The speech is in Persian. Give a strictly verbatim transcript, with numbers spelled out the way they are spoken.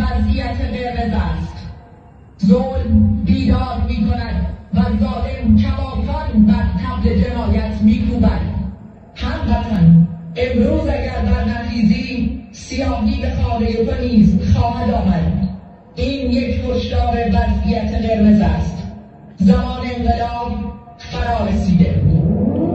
وضعیت قرمز است. ظلم بیدار می کند و ظالم کماکان بر طبل جنایت می کوبد. هموطن، امروز اگر در نخیزی سیاهی به خانه تو نیز خواهد آمد. این یک هشدار وضعیت قرمز است. زمان انقلاب فرا رسیده.